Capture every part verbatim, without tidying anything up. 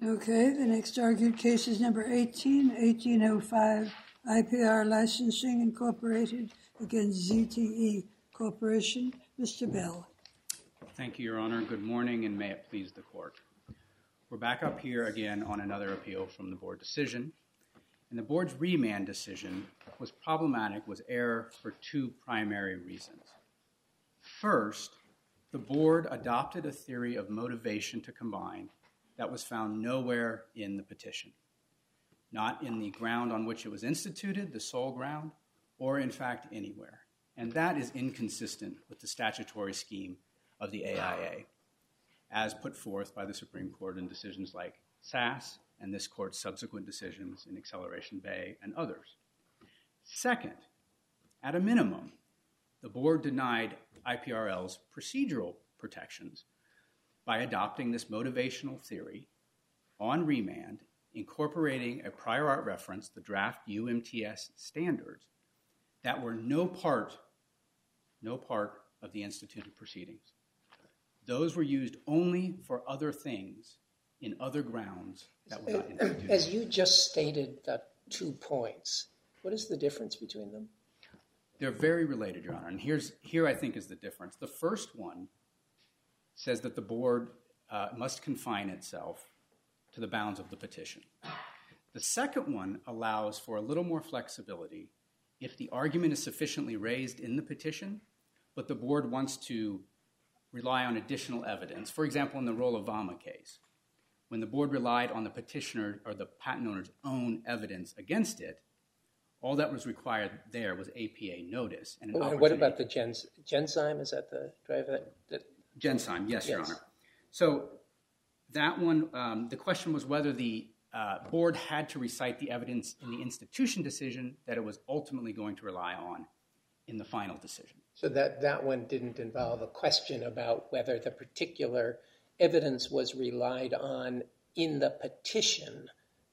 Okay, the next argued case is number eighteen, eighteen oh five, I P R Licensing Incorporated against Z T E Corporation. Mister Bell. Thank you, Your Honor. Good morning, and may it please the Court. We're back up here again on another appeal from the Board decision. And the Board's remand decision was problematic, was error for two primary reasons. First, the Board adopted a theory of motivation to combine that was found nowhere in the petition, not in the ground on which it was instituted, the sole ground, or in fact anywhere. And that is inconsistent with the statutory scheme of the A I A, as put forth by the Supreme Court in decisions like Sass and this Court's subsequent decisions in Acceleration Bay and others. Second, at a minimum, the Board denied I P R L's procedural protections by adopting this motivational theory on remand, incorporating a prior art reference, the draft U M T S standards, that were no part, no part of the instituted proceedings. Those were used only for other things in other grounds that were not instituted. As you just stated the two points, what is the difference between them? They're very related, Your Honor, and here's, here I think is the difference. The first one says that the Board uh, must confine itself to the bounds of the petition. The second one allows for a little more flexibility if the argument is sufficiently raised in the petition, but the Board wants to rely on additional evidence. For example, in the Rolovama case, when the Board relied on the petitioner or the patent owner's own evidence against it, all that was required there was A P A notice. And, an and what about the gens, Genzyme? Is that the driver? That, Genzyme, yes, yes, Your Honor. So that one, um, the question was whether the uh, Board had to recite the evidence in the institution decision that it was ultimately going to rely on in the final decision. So that, that one didn't involve a question about whether the particular evidence was relied on in the petition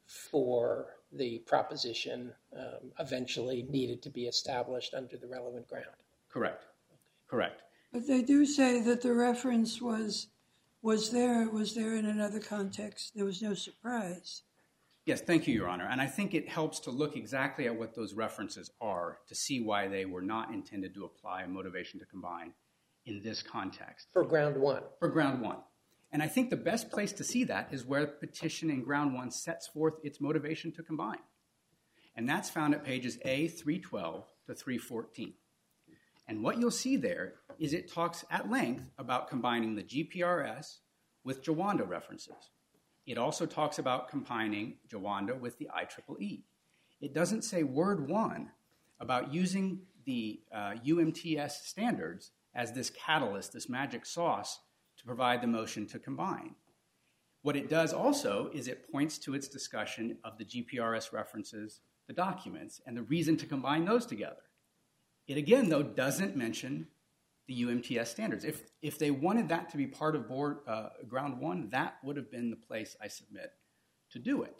for the proposition um, eventually needed to be established under the relevant ground. Correct. Correct. But they do say that the reference was was there, it was there in another context. There was no surprise. Yes, thank you, Your Honor. And I think it helps to look exactly at what those references are to see why they were not intended to apply a motivation to combine in this context. For ground one. For ground one. And I think the best place to see that is where the petition in ground one sets forth its motivation to combine. And that's found at pages A three twelve to three fourteen. And what you'll see there is it talks at length about combining the G P R S with Jawanda references. It also talks about combining Jawanda with the I triple E. It doesn't say word one about using the uh, U M T S standards as this catalyst, this magic sauce, to provide the motion to combine. What it does also is it points to its discussion of the G P R S references, the documents, and the reason to combine those together. It again, though, doesn't mention the U M T S standards. If, if they wanted that to be part of board, uh, ground one, that would have been the place, I submit, to do it.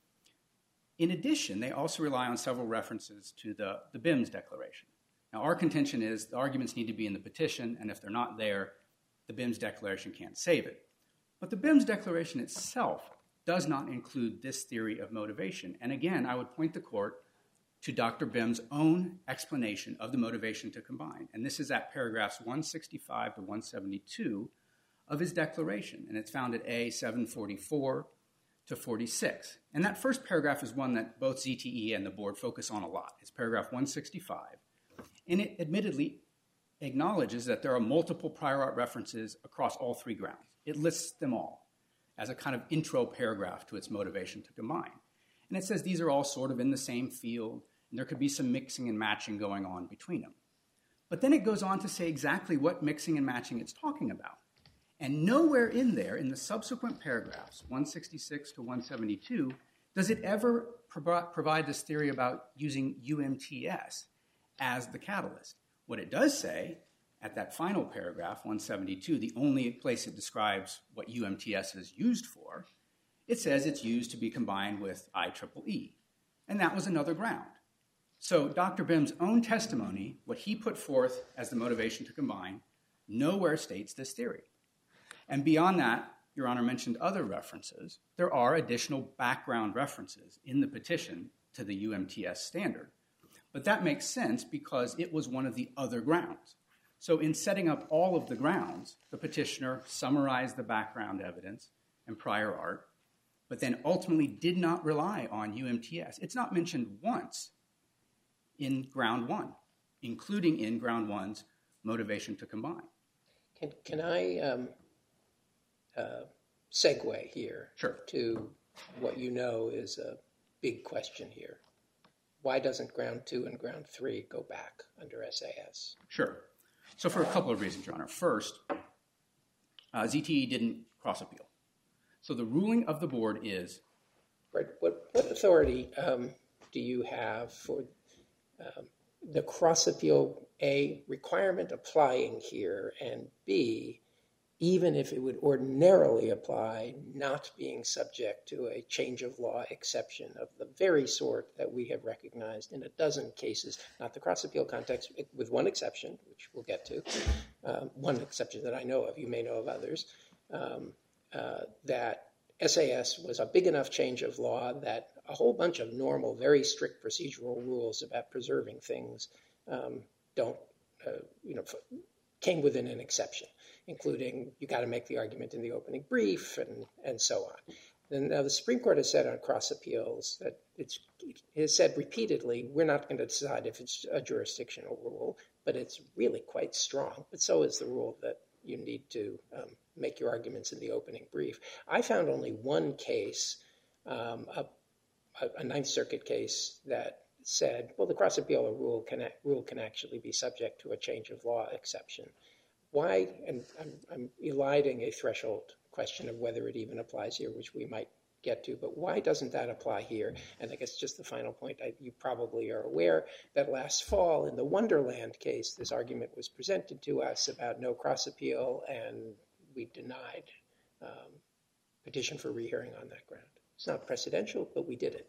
In addition, they also rely on several references to the, the B I M S declaration. Now, our contention is the arguments need to be in the petition, and if they're not there, the B I M S declaration can't save it. But the B I M S declaration itself does not include this theory of motivation. And again, I would point the court to Doctor Bim's own explanation of the motivation to combine. And this is at paragraphs one sixty-five to one seventy-two of his declaration. And it's found at A seven forty-four to forty-six. And that first paragraph is one that both Z T E and the board focus on a lot. It's paragraph one sixty-five. And it admittedly acknowledges that there are multiple prior art references across all three grounds. It lists them all as a kind of intro paragraph to its motivation to combine. And it says these are all sort of in the same field, and there could be some mixing and matching going on between them. But then it goes on to say exactly what mixing and matching it's talking about. And nowhere in there, in the subsequent paragraphs, one sixty-six to one seventy-two, does it ever pro- provide this theory about using U M T S as the catalyst. What it does say, at that final paragraph, one seventy-two, the only place it describes what U M T S is used for, it says it's used to be combined with I triple E. And that was another ground. So Doctor Bim's own testimony, what he put forth as the motivation to combine, nowhere states this theory. And beyond that, Your Honor mentioned other references. There are additional background references in the petition to the U M T S standard. But that makes sense because it was one of the other grounds. So in setting up all of the grounds, the petitioner summarized the background evidence and prior art, but then ultimately did not rely on U M T S. It's not mentioned once in ground one, including in ground one's motivation to combine. Can, can I um, uh, segue here Sure. to what you know is a big question here? Why doesn't ground two and ground three go back under S A S? Sure. So for a couple of reasons, Your Honor. First, uh, Z T E didn't cross appeal. So the ruling of the board is... Right. What, what authority um, do you have for um, the cross appeal, A, requirement applying here, and B, even if it would ordinarily apply, not being subject to a change of law exception of the very sort that we have recognized in a dozen cases, not the cross-appeal context, with one exception, which we'll get to, um, one exception that I know of, you may know of others, um, uh, that S A S was a big enough change of law that a whole bunch of normal, very strict procedural rules about preserving things um, don't, uh, you know, came within an exception, including you got to make the argument in the opening brief and, and so on. And now the Supreme Court has said on cross appeals that it's, it has said repeatedly, we're not going to decide if it's a jurisdictional rule, but it's really quite strong. But so is the rule that you need to um, make your arguments in the opening brief. I found only one case, um, a, a Ninth Circuit case that said, well, the cross-appeal rule can, rule can actually be subject to a change of law exception. Why, and I'm, I'm eliding a threshold question of whether it even applies here, which we might get to, but why doesn't that apply here? And I guess just the final point, I, you probably are aware that last fall in the Wonderland case, this argument was presented to us about no cross-appeal, and we denied um, petition for rehearing on that ground. It's not precedential, but we did it.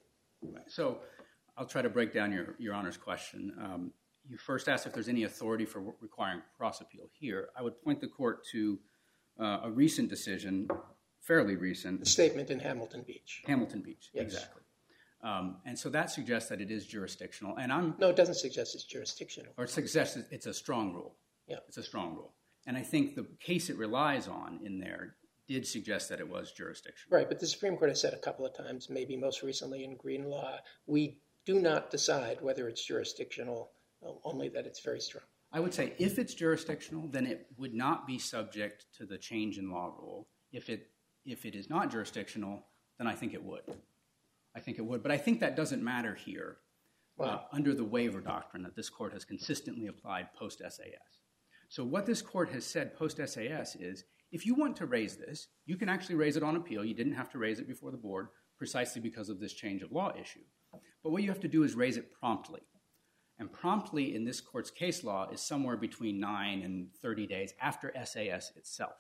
So I'll try to break down your, your Honor's question. Um, you first asked if there's any authority for requiring cross-appeal here. I would point the court to uh, a recent decision, fairly recent. The statement in Hamilton Beach. Hamilton Beach, yes. Exactly. Um, and so that suggests that it is jurisdictional. And I'm No, it doesn't suggest it's jurisdictional. Or it suggests it's a strong rule. Yeah. It's a strong rule. And I think the case it relies on in there did suggest that it was jurisdictional. Right, but the Supreme Court has said a couple of times, maybe most recently in Greenlaw, we do not decide whether it's jurisdictional, only that it's very strong. I would say if it's jurisdictional, then it would not be subject to the change in law rule. If it if it is not jurisdictional, then I think it would. I think it would. But I think that doesn't matter here Wow. uh, under the waiver doctrine that this court has consistently applied post-S A S. So what this court has said post-S A S is, if you want to raise this, you can actually raise it on appeal. You didn't have to raise it before the board precisely because of this change of law issue. But what you have to do is raise it promptly. And promptly in this court's case law is somewhere between nine and thirty days after S A S itself.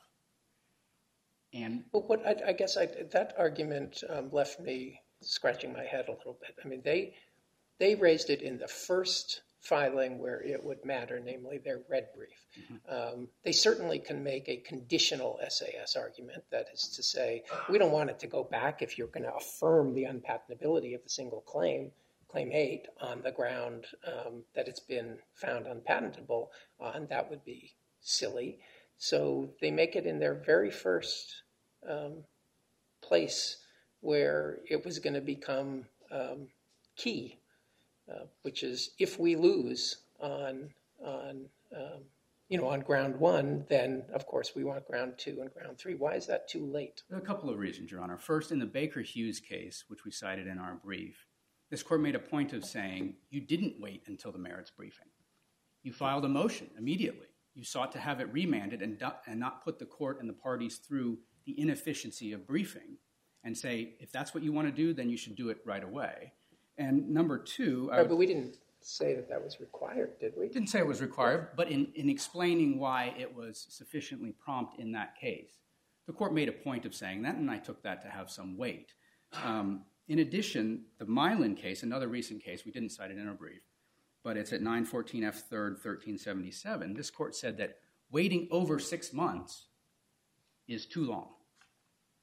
And But what I, I guess I, that argument um, left me scratching my head a little bit. I mean, they they raised it in the first filing where it would matter, namely their red brief. Mm-hmm. Um, they certainly can make a conditional S A S argument, that is to say, we don't want it to go back if you're going to affirm the unpatentability of the single claim, claim eight, on the ground um, that it's been found unpatentable, uh, and that would be silly. So they make it in their very first um, place where it was going to become um, key, uh, which is if we lose on on um, you know on ground one, then of course we want ground two and ground three. Why is that too late? There are a couple of reasons, Your Honor. First, in the Baker Hughes case, which we cited in our brief, this court made a point of saying you didn't wait until the merits briefing. You filed a motion immediately. You sought to have it remanded and, do- and not put the court and the parties through the inefficiency of briefing and say, if that's what you want to do, then you should do it right away. And number two... Right, but we didn't say that that was required, did we? Didn't say it was required, but in, in explaining why it was sufficiently prompt in that case, the court made a point of saying that, and I took that to have some weight. Um, in addition, the Milan case, another recent case, we didn't cite it in our brief, but it's at nine fourteen F third thirteen seventy-seven. This court said that waiting over six months is too long.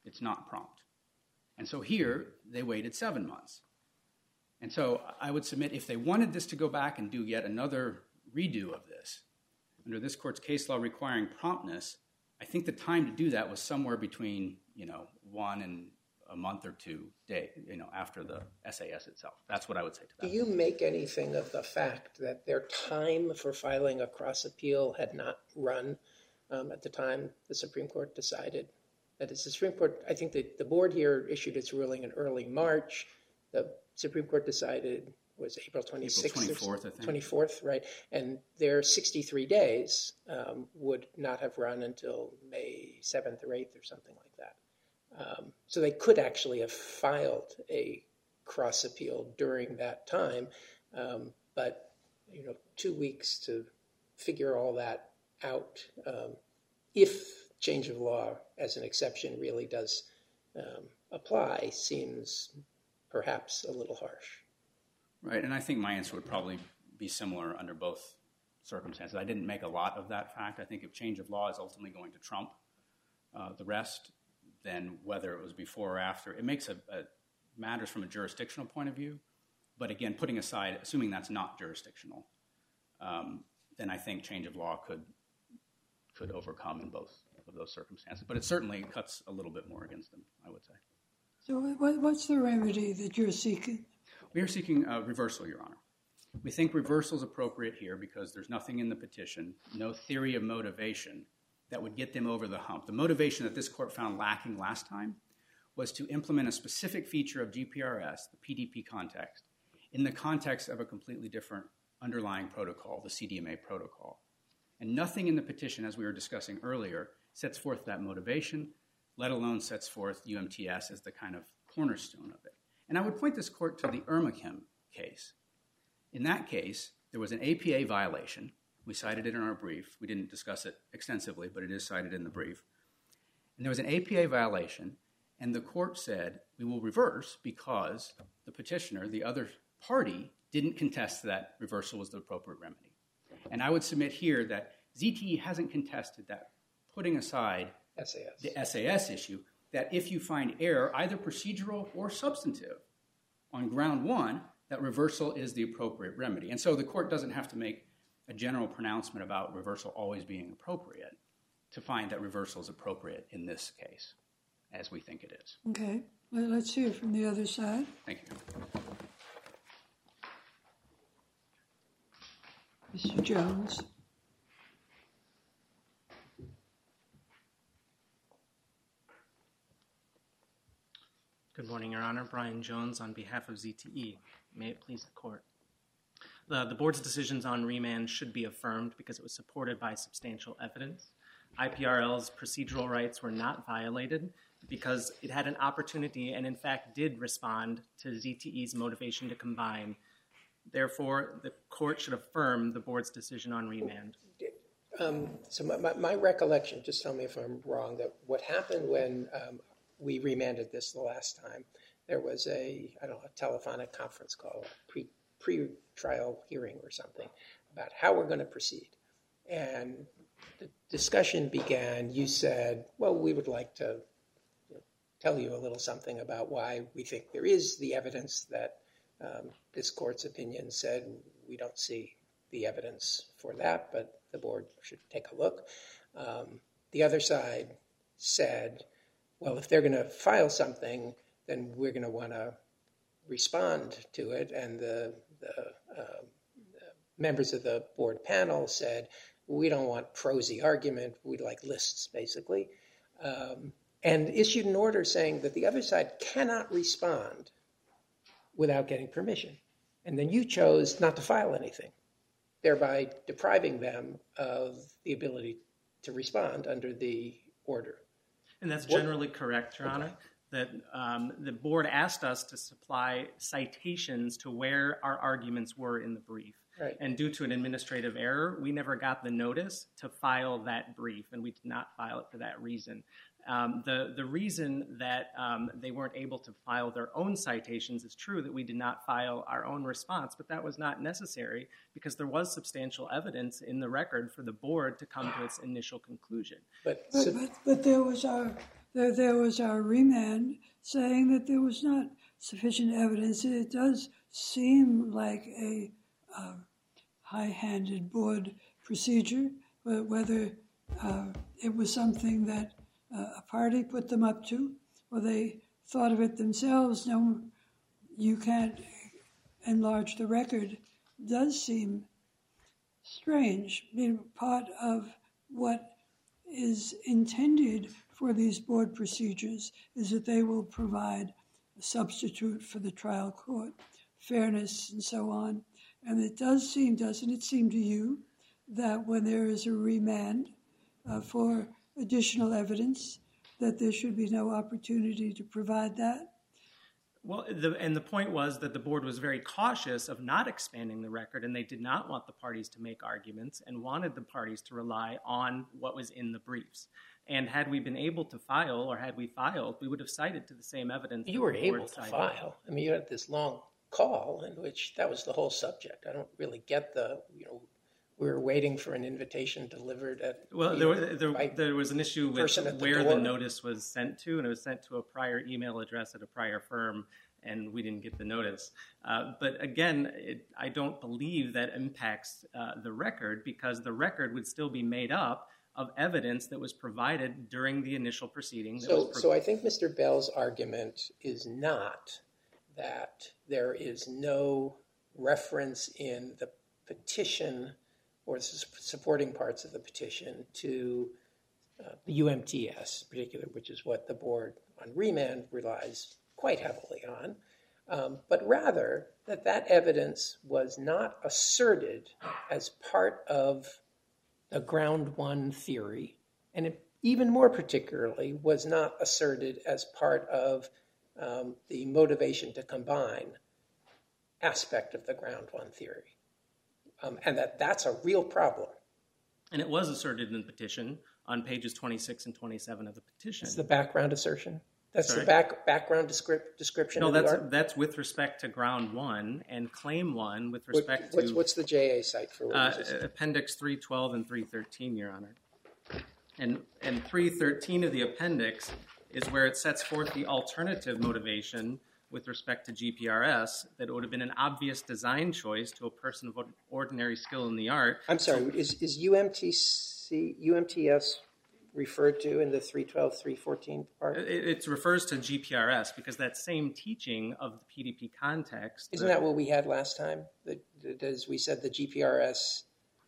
It's not prompt. And so here, they waited seven months. And so I would submit if they wanted this to go back and do yet another redo of this, under this court's case law requiring promptness, I think the time to do that was somewhere between, you know, one and a month or two day, you know, after the S A S itself. That's what I would say to that. Do you make anything of the fact that their time for filing a cross appeal had not run um, at the time the Supreme Court decided? That is, the Supreme Court, I think that the board here issued its ruling in early March. The Supreme Court decided was April twenty-sixth. April twenty-fourth, I think. twenty-fourth, right. And their sixty-three days um, would not have run until May seventh or eighth or something like that. Um, so they could actually have filed a cross appeal during that time, um, but you know, two weeks to figure all that out. Um, if change of law as an exception really does um, apply, seems perhaps a little harsh. Right, and I think my answer would probably be similar under both circumstances. I didn't make a lot of that fact. I think if change of law is ultimately going to trump uh, the rest, then whether it was before or after, it makes a, a matters from a jurisdictional point of view. But again, putting aside, assuming that's not jurisdictional, um, then I think change of law could could overcome in both of those circumstances. But it certainly cuts a little bit more against them, I would say. So what, what's the remedy that you're seeking? We are seeking a reversal, Your Honor. We think reversal is appropriate here because there's nothing in the petition, no theory of motivation that would get them over the hump. The motivation that this court found lacking last time was to implement a specific feature of G P R S, the P D P context, in the context of a completely different underlying protocol, the C D M A protocol. And nothing in the petition, as we were discussing earlier, sets forth that motivation, let alone sets forth U M T S as the kind of cornerstone of it. And I would point this court to the Ermachem case. In that case, there was an A P A violation. We cited it in our brief. We didn't discuss it extensively, but it is cited in the brief. And there was an A P A violation, and the court said, we will reverse because the petitioner, the other party, didn't contest that reversal was the appropriate remedy. And I would submit here that Z T E hasn't contested that, putting aside S A S. the S A S issue, that if you find error, either procedural or substantive, on ground one, that reversal is the appropriate remedy. And so the court doesn't have to make a general pronouncement about reversal always being appropriate to find that reversal is appropriate in this case, as we think it is. Okay, well, let's hear from the other side. Thank you. Mister Jones. Good morning, Your Honor. Brian Jones on behalf of Z T E. May it please the court. The, the board's decisions on remand should be affirmed because it was supported by substantial evidence. I P R L's procedural rights were not violated because it had an opportunity and in fact did respond to Z T E's motivation to combine. Therefore, the court should affirm the board's decision on remand. Um, so my, my, my recollection, just tell me if I'm wrong, that what happened when um, we remanded this the last time, there was a, I don't know, a telephonic conference call, a pre, pre-trial hearing or something about how we're going to proceed. And the discussion began, you said, well, we would like to you know, tell you a little something about why we think there is the evidence that um, this court's opinion said we don't see the evidence for that, but the board should take a look. Um, the other side said, well, if they're going to file something, then we're going to want to respond to it. And the, the, uh, the members of the board panel said, we don't want prosy argument. We'd like lists, basically. Um, and issued an order saying that the other side cannot respond without getting permission. And then you chose not to file anything, thereby depriving them of the ability to respond under the order. And that's generally correct, Your Honor, that um, the board asked us to supply citations to where our arguments were in the brief. Right. And due to an administrative error, we never got the notice to file that brief, and we did not file it for that reason. Um, the, the reason that um, they weren't able to file their own citations is true that we did not file our own response, but that was not necessary because there was substantial evidence in the record for the board to come to its initial conclusion. But, But, so, but, but there was our, there, there was our remand saying that there was not sufficient evidence. It does seem like a uh, high-handed board procedure, but whether uh, it was something that uh, a party put them up to, or they thought of it themselves. No, you can't enlarge the record. Does seem strange. Being part of what is intended for these board procedures is that they will provide a substitute for the trial court, fairness and so on. And it does seem, doesn't it seem to you, that when there is a remand uh, for additional evidence, that there should be no opportunity to provide that? Well, the, and the point was that the board was very cautious of not expanding the record, and they did not want the parties to make arguments and wanted the parties to rely on what was in the briefs. And had we been able to file, or had we filed, we would have cited to the same evidence. You were able to file. I mean, you had this long call in which that was the whole subject. I don't really get the, you know, we were waiting for an invitation delivered at. Well, there, know, there, there was an issue with the where door. the notice was sent to, and it was sent to a prior email address at a prior firm, and we didn't get the notice. Uh, but again, it, I don't believe that impacts uh, the record, because the record would still be made up of evidence that was provided during the initial proceeding. That so, was so I think Mister Bell's argument is not that there is no reference in the petition or supporting parts of the petition to uh, the U M T S in particular, which is what the board on remand relies quite heavily on, um, but rather that that evidence was not asserted as part of the ground one theory, and it, even more particularly, was not asserted as part of um, the motivation to combine aspect of the ground one theory. Um, and that that's a real problem. And it was asserted in the petition on pages twenty-six and twenty-seven of the petition. It's the background assertion? That's Sorry. the back, background descript, description no, of that's, the art? that's with respect to ground one, and claim one with respect what, what's, to... What's the J A site for what uh, is this? Appendix three twelve and three thirteen, Your Honor. And, and three thirteen of the appendix is where it sets forth the alternative motivation with respect to G P R S, that it would have been an obvious design choice to a person of ordinary skill in the art. I'm sorry, So, is, is U M T C, U M T S referred to in the three twelve, three fourteen part? It, it refers to G P R S because that same teaching of the P D P context... Isn't that what we had last time? That, that as we said, the G P R S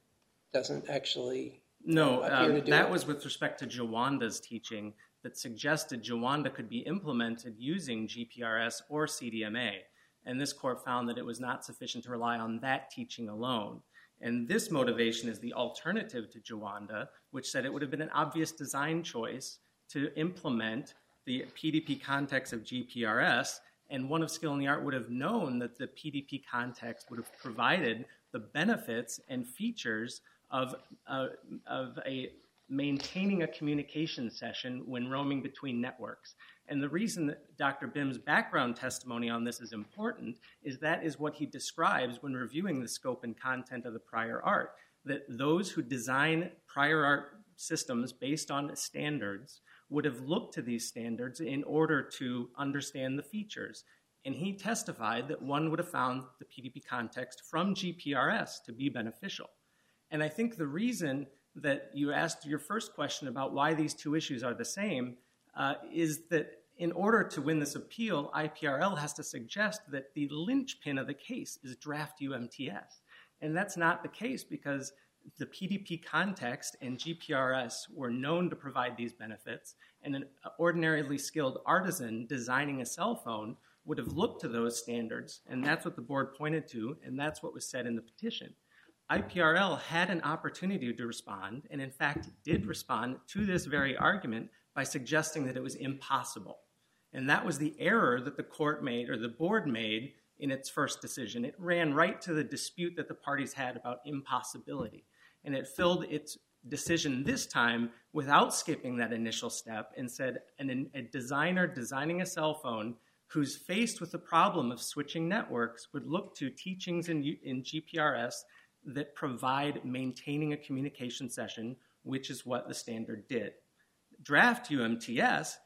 doesn't actually No, appear to um, do that it? was with respect to Jawanda's teaching that suggested Jawanda could be implemented using G P R S or C D M A. And this court found that it was not sufficient to rely on that teaching alone. And this motivation is the alternative to Jawanda, which said it would have been an obvious design choice to implement the P D P context of G P R S, and one of skill in the art would have known that the P D P context would have provided the benefits and features of, uh, of a maintaining a communication session when roaming between networks. And the reason that Doctor Bim's background testimony on this is important is that is what he describes when reviewing the scope and content of the prior art, that those who design prior art systems based on standards would have looked to these standards in order to understand the features. And he testified that one would have found the P D P context from G P R S to be beneficial. And I think the reason that you asked your first question about why these two issues are the same uh, is that in order to win this appeal, I P R L has to suggest that the linchpin of the case is draft U M T S. And that's not the case because the P D P context and G P R S were known to provide these benefits, and an ordinarily skilled artisan designing a cell phone would have looked to those standards, and that's what the board pointed to, and that's what was said in the petition. I P R L had an opportunity to respond, and in fact did respond to this very argument by suggesting that it was impossible. And that was the error that the court made, or the board made, in its first decision. It ran right to the dispute that the parties had about impossibility. And it filled its decision this time without skipping that initial step and said an, a designer designing a cell phone who's faced with the problem of switching networks would look to teachings in, in G P R S that provide maintaining a communication session, which is what the standard did. Draft U M T S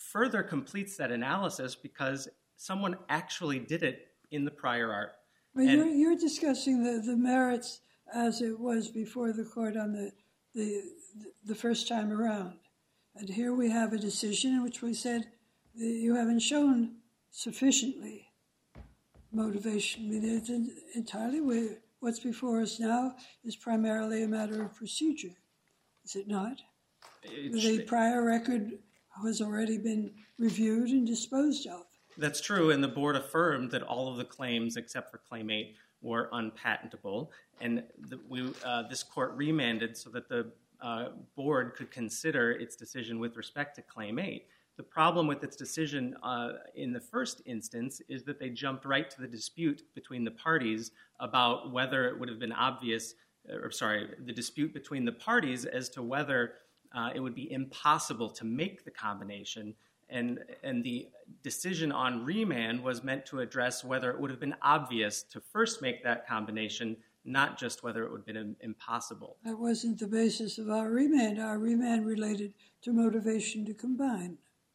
further completes that analysis because someone actually did it in the prior art. But you're, you're discussing the, the merits as it was before the court on the, the the first time around. And here we have a decision in which we said that you haven't shown sufficiently motivation. I mean, it's entirely, what's before us now is primarily a matter of procedure, is it not? It's, the prior record has already been reviewed and disposed of. That's true, and the board affirmed that all of the claims except for Claim eight were unpatentable, and the, we, uh, this court remanded so that the uh, board could consider its decision with respect to Claim eight. The problem with its decision uh, in the first instance is that they jumped right to the dispute between the parties about whether it would have been obvious, or sorry, the dispute between the parties as to whether uh, it would be impossible to make the combination. And, and the decision on remand was meant to address whether it would have been obvious to first make that combination, not just whether it would have been impossible. That wasn't the basis of our remand. Our remand related to motivation to combine.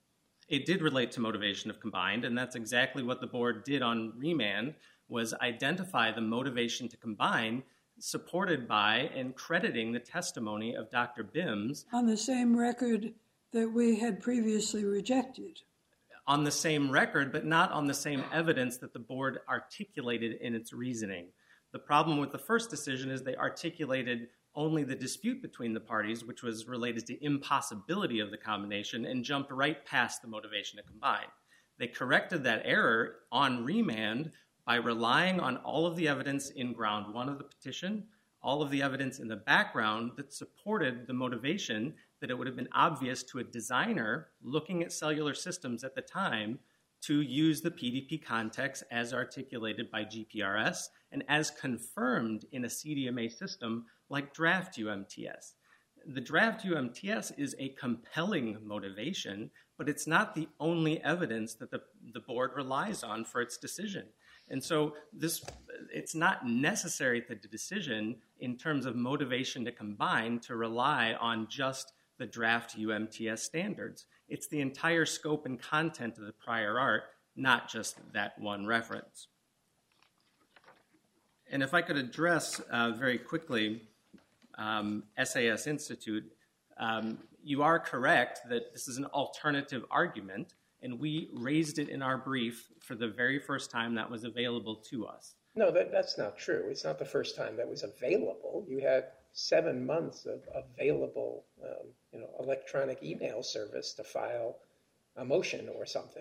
It did relate to motivation of combined, and that's exactly what the board did on remand, was identify the motivation to combine supported by and crediting the testimony of Doctor Bims. On the same record that we had previously rejected. On the same record, but not on the same evidence that the board articulated in its reasoning. The problem with the first decision is they articulated only the dispute between the parties, which was related to impossibility of the combination, and jumped right past the motivation to combine. They corrected that error on remand by relying on all of the evidence in ground one of the petition, all of the evidence in the background that supported the motivation that it would have been obvious to a designer looking at cellular systems at the time to use the P D P context as articulated by G P R S and as confirmed in a C D M A system like Draft U M T S. The Draft U M T S is a compelling motivation, but it's not the only evidence that the, the board relies on for its decision. And so this, it's not necessary that the decision in terms of motivation to combine to rely on just the Draft U M T S standards. It's the entire scope and content of the prior art, not just that one reference. And if I could address uh, very quickly um, S A S Institute, um, you are correct that this is an alternative argument, and we raised it in our brief for the very first time that was available to us. No, that, that's not true. It's not the first time that was available. You had seven months of available um, you know, electronic email service to file a motion or something.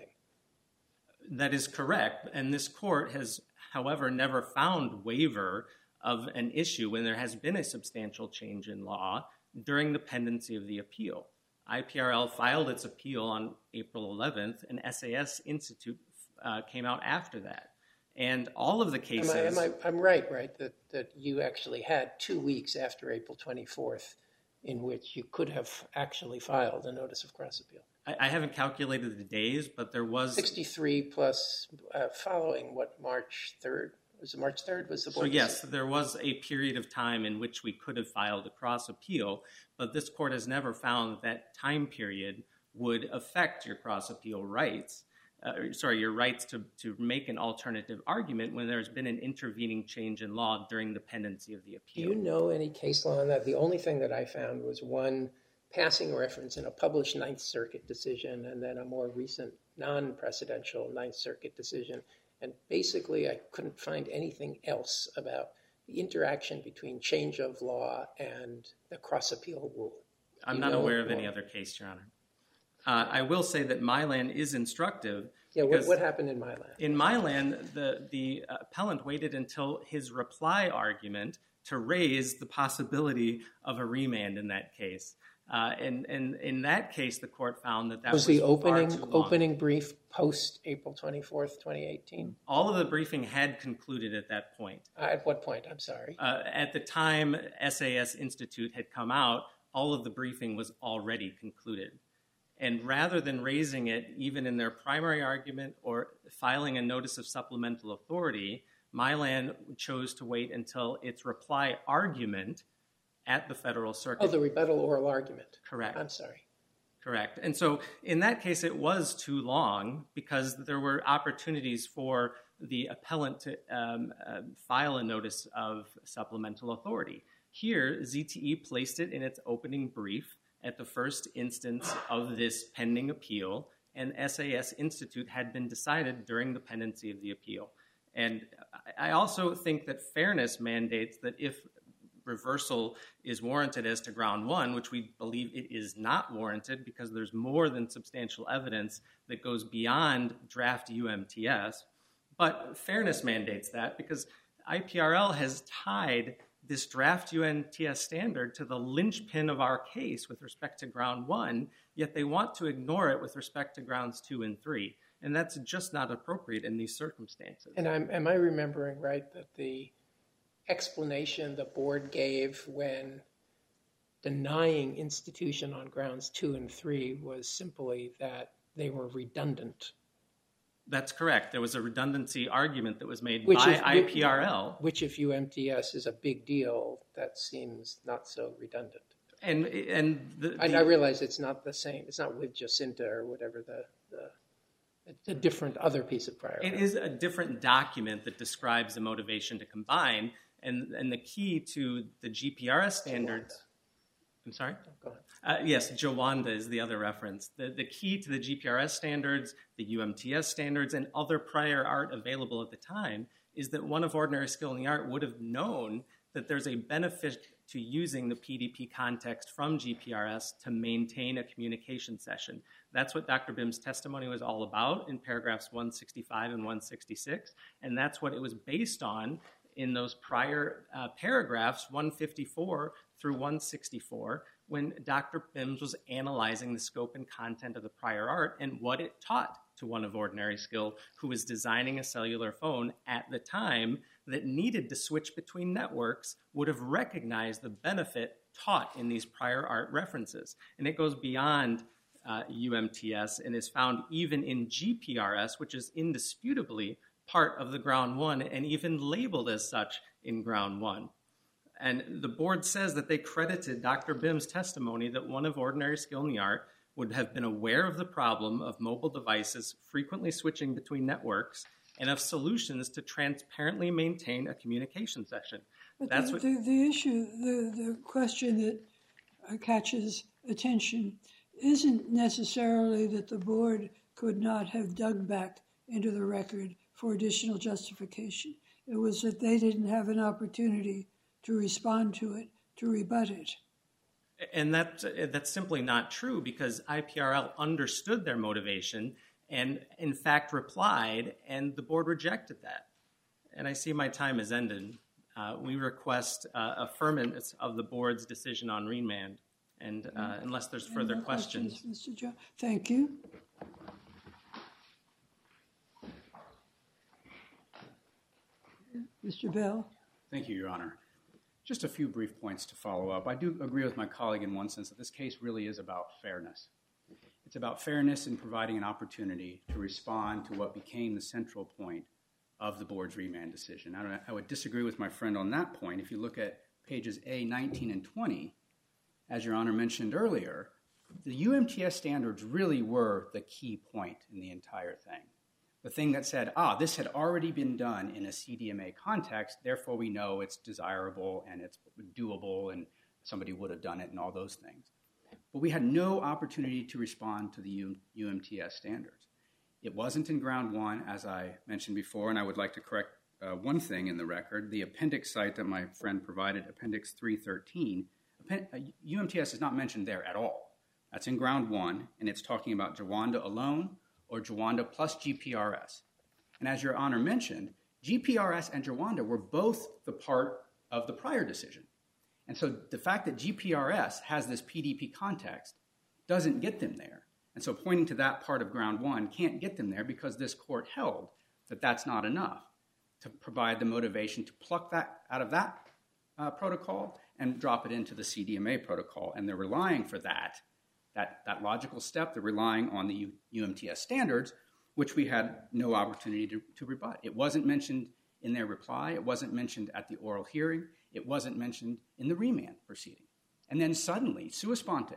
That is correct. And this court has, however, never found waiver of an issue when there has been a substantial change in law during the pendency of the appeal. I P R L filed its appeal on April eleventh, and S A S Institute uh, came out after that. And all of the cases... Am I, am I, I'm right, right, that, that you actually had two weeks after April twenty-fourth in which you could have actually filed a notice of cross appeal. I, I haven't calculated the days, but there was... sixty-three plus uh, following, what, March third? Was it March third was the board? So yes, there was a period of time in which we could have filed a cross appeal, but this court has never found that, that time period would affect your cross appeal rights. Uh, sorry, your rights to, to make an alternative argument when there's been an intervening change in law during the pendency of the appeal. Do you know any case law on that? The only thing that I found was one passing reference in a published Ninth Circuit decision and then a more recent non-precedential Ninth Circuit decision. And basically, I couldn't find anything else about the interaction between change of law and the cross-appeal rule. I'm not aware of any other case, Your Honor. Uh, I will say that Mylan is instructive. Yeah, what, what happened in Mylan? In Mylan, the, the appellant waited until his reply argument to raise the possibility of a remand in that case. Uh, and, and in that case, the court found that that was, was the opening far too long. opening brief post April twenty-fourth, twenty eighteen. All of the briefing had concluded at that point. Uh, at what point? I'm sorry. Uh, at the time S A S Institute had come out, all of the briefing was already concluded. And rather than raising it even in their primary argument or filing a notice of supplemental authority, Mylan chose to wait until its reply argument at the Federal Circuit. Oh, the rebuttal oral argument. Correct. I'm sorry. Correct. And so in that case, it was too long because there were opportunities for the appellant to um, uh, file a notice of supplemental authority. Here, Z T E placed it in its opening brief at the first instance of this pending appeal, and S A S Institute had been decided during the pendency of the appeal. And I also think that fairness mandates that if reversal is warranted as to ground one, which we believe it is not warranted because there's more than substantial evidence that goes beyond draft U M T S. But fairness mandates that because I P R L has tied this draft U M T S standard to the linchpin of our case with respect to ground one, yet they want to ignore it with respect to grounds two and three. And that's just not appropriate in these circumstances. And I'm, am I remembering right that the explanation the board gave when denying institution on grounds two and three was simply that they were redundant? That's correct. There was a redundancy argument that was made which by if, I P R L. Which, if U M T S is a big deal, that seems not so redundant. And and the, the, I, I realize it's not the same. It's not with Jacinta or whatever the the. It's a different other piece of prior. It is a different document that describes the motivation to combine. And, and the key to the G P R S standards... Jawanda. I'm sorry? Oh, go ahead. Uh, yes, Jawanda is the other reference. The, the key to the G P R S standards, the U M T S standards, and other prior art available at the time is that one of ordinary skill in the art would have known that there's a benefit to using the P D P context from G P R S to maintain a communication session. That's what Doctor Bim's testimony was all about in paragraphs one sixty-five and one sixty-six, and that's what it was based on in those prior uh, paragraphs, one fifty-four through one sixty-four, when Doctor Bims was analyzing the scope and content of the prior art and what it taught to one of ordinary skill who was designing a cellular phone at the time that needed to switch between networks would have recognized the benefit taught in these prior art references. And it goes beyond uh, U M T S and is found even in G P R S, which is indisputably part of the ground one and even labeled as such in ground one. And the board says that they credited Doctor Bim's testimony that one of ordinary skill in the art would have been aware of the problem of mobile devices frequently switching between networks and of solutions to transparently maintain a communication session. But That's the, what the, the issue, the, the question that uh, catches attention isn't necessarily that the board could not have dug back into the record for additional justification. It was that they didn't have an opportunity to respond to it, to rebut it. And that, that's simply not true because I P R L understood their motivation and, in fact, replied, and the board rejected that. And I see my time has ended. Uh, we request uh, affirmance of the board's decision on remand, and uh, unless there's further Any more questions. questions, Mister Jones? Thank you. Mister Bell. Thank you, Your Honor. Just a few brief points to follow up. I do agree with my colleague in one sense that this case really is about fairness. It's about fairness in providing an opportunity to respond to what became the central point of the board's remand decision. I, I would disagree with my friend on that point. If you look at pages A nineteen and twenty, as Your Honor mentioned earlier, the U M T S standards really were the key point in the entire thing. The thing that said, ah, this had already been done in a C D M A context, therefore we know it's desirable and it's doable and somebody would have done it and all those things. But we had no opportunity to respond to the U M T S standards. It wasn't in ground one, as I mentioned before, and I would like to correct uh, one thing in the record. The appendix site that my friend provided, appendix three thirteen, append- uh, U M T S is not mentioned there at all. That's in ground one, and it's talking about Jawanda alone or Jawanda plus G P R S. And as Your Honor mentioned, G P R S and Jawanda were both the part of the prior decision. And so the fact that G P R S has this P D P context doesn't get them there. And so pointing to that part of ground one can't get them there because this court held that that's not enough to provide the motivation to pluck that out of that uh, protocol and drop it into the C D M A protocol. And they're relying for that, that, that logical step. They're relying on the U- UMTS standards, which we had no opportunity to, to rebut. It wasn't mentioned in their reply. It wasn't mentioned at the oral hearing. It wasn't mentioned in the remand proceeding. And then suddenly, sua sponte,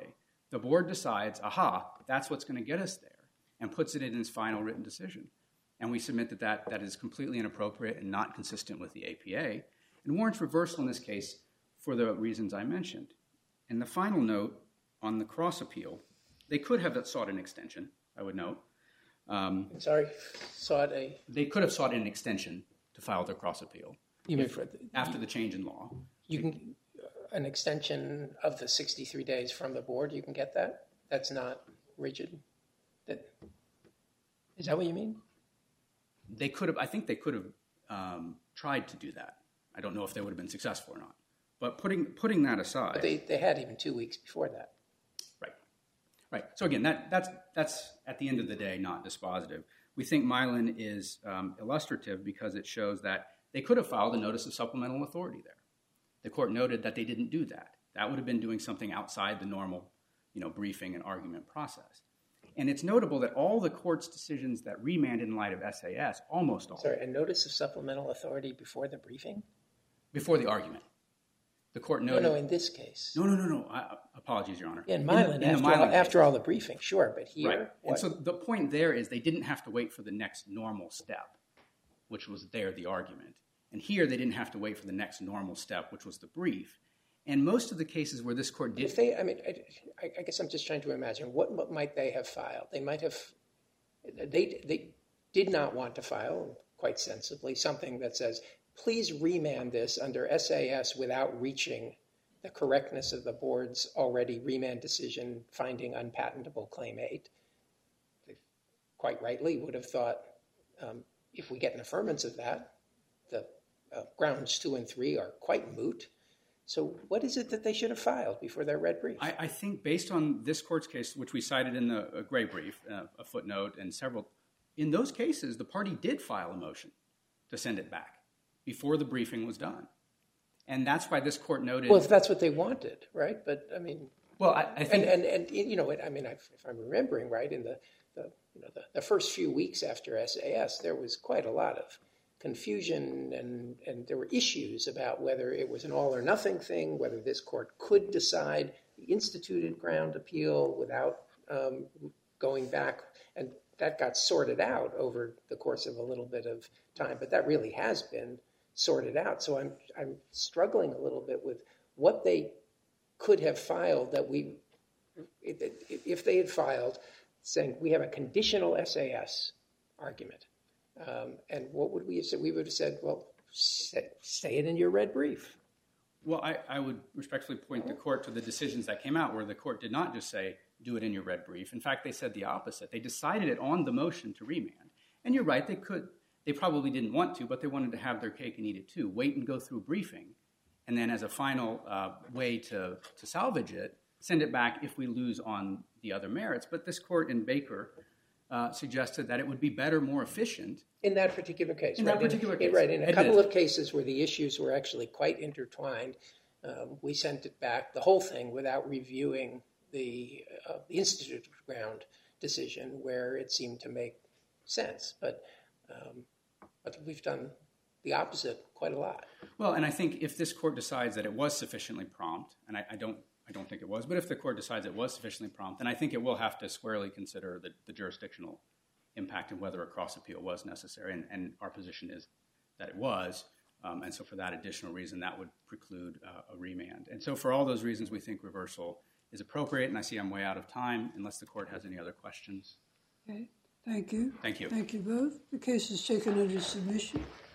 The board decides, aha, that's what's going to get us there, and puts it in its final written decision. And we submit that that, that is completely inappropriate and not consistent with the A P A, and warrants reversal in this case for the reasons I mentioned. And the final note on the cross appeal, they could have sought an extension, I would note. Um, I'm sorry, sought a... They could have sought an extension to file their cross appeal. You mean for the, after the change in law. You can, uh, an extension of the sixty-three days from the board, you can get that? That's not rigid? That, is that what you mean? They could have, I think they could have um, tried to do that. I don't know if they would have been successful or not. But putting putting that aside... But they, they had even two weeks before that. Right. Right. So again, that that's that's at the end of the day not dispositive. We think Mylan is um, illustrative because it shows that they could have filed a notice of supplemental authority there. The court noted that they didn't do that. That would have been doing something outside the normal, you know, briefing and argument process. And it's notable that all the court's decisions that remanded in light of S A S, almost all... Sorry, a notice of supplemental authority before the briefing? Before the argument. The court noted... No, no, in this case. No, no, no, no. I, apologies, Your Honor. In Mylan, in the, in after, the Mylan all, after all the briefing, sure, but here... Right. And so the point there is they didn't have to wait for the next normal step, which was there, the argument. And here they didn't have to wait for the next normal step, which was the brief. And most of the cases where this court did... If they, I mean, I, I guess I'm just trying to imagine, what, what might they have filed? They might have... They, they did not want to file, quite sensibly, something that says, please remand this under S A S without reaching the correctness of the board's already remand decision finding unpatentable claim eight. They quite rightly would have thought, um, if we get an affirmance of that, the uh, grounds two and three are quite moot. So what is it that they should have filed before their red brief? I, I think based on this court's case, which we cited in the uh, gray brief, uh, a footnote and several, in those cases, the party did file a motion to send it back before the briefing was done. And that's why this court noted... Well, if that's what they wanted, right? But, I mean... Well, I, I think... And, and, and, you know, I mean, if I'm remembering right, in the, the, you know, the, the first few weeks after S A S, there was quite a lot of confusion and, and there were issues about whether it was an all-or-nothing thing, whether this court could decide the instituted ground appeal without um, going back. And that got sorted out over the course of a little bit of time. But that really has been sorted out. So I'm I'm struggling a little bit with what they could have filed that we, if they had filed saying we have a conditional S A S argument. Um, and what would we have said? We would have said, well, say, say it in your red brief. Well, I, I would respectfully point the court to the decisions that came out where the court did not just say, do it in your red brief. In fact, they said the opposite. They decided it on the motion to remand. And you're right, they could, they probably didn't want to, but they wanted to have their cake and eat it too. Wait and go through briefing. And then as a final uh, way to, to salvage it, send it back if we lose on the other merits. But this court in Baker uh, suggested that it would be better, more efficient. In that particular case. In right? that particular in, case. Right, in a it couple is. of cases where the issues were actually quite intertwined, um, we sent it back, the whole thing, without reviewing the, uh, the instituted ground decision where it seemed to make sense. But, um, but we've done the opposite quite a lot. Well, and I think if this court decides that it was sufficiently prompt, and I, I don't I don't think it was, but if the court decides it was sufficiently prompt, then I think it will have to squarely consider the, the jurisdictional impact and whether a cross appeal was necessary. And, and our position is that it was. Um, and so for that additional reason, that would preclude uh, a remand. And so for all those reasons, we think reversal is appropriate. And I see I'm way out of time, unless the court has any other questions. Okay, thank you. Thank you. Thank you both. The case is taken under submission.